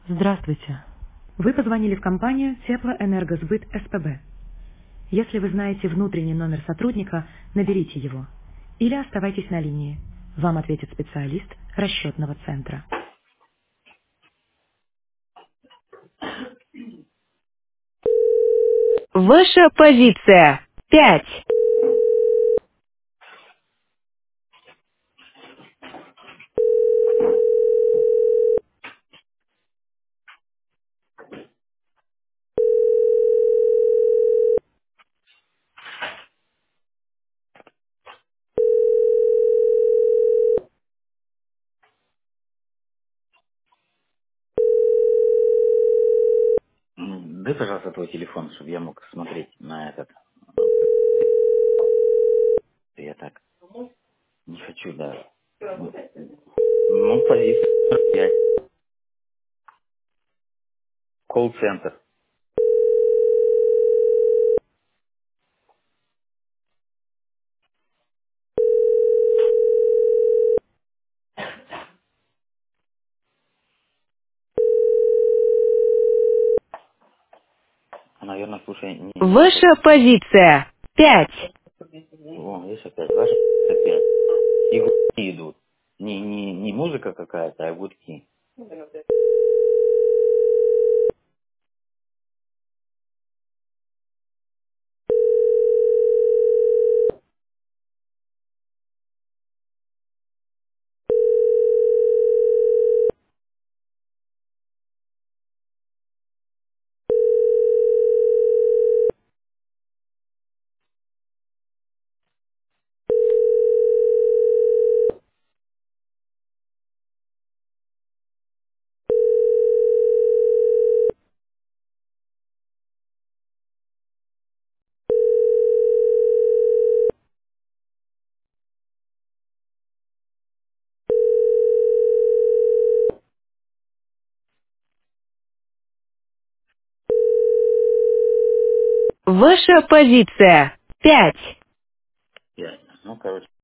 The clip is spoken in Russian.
Здравствуйте. Вы позвонили в компанию Теплоэнергосбыт СПБ. Если вы знаете внутренний номер сотрудника, наберите его. Или оставайтесь на линии. Вам ответит специалист расчетного центра. Ваша позиция. 5. Дай, пожалуйста, твой телефон, чтобы я мог смотреть на этот. Я так не хочу, да. Ну, позиция 5. Колл-центр. Наверное, слушай, не этот. Ваша позиция. 5. О, видишь, опять. Ваша опять. И гудки идут. Не музыка какая-то, а гудки. Ваша позиция. 5. Ясно. Ну, короче.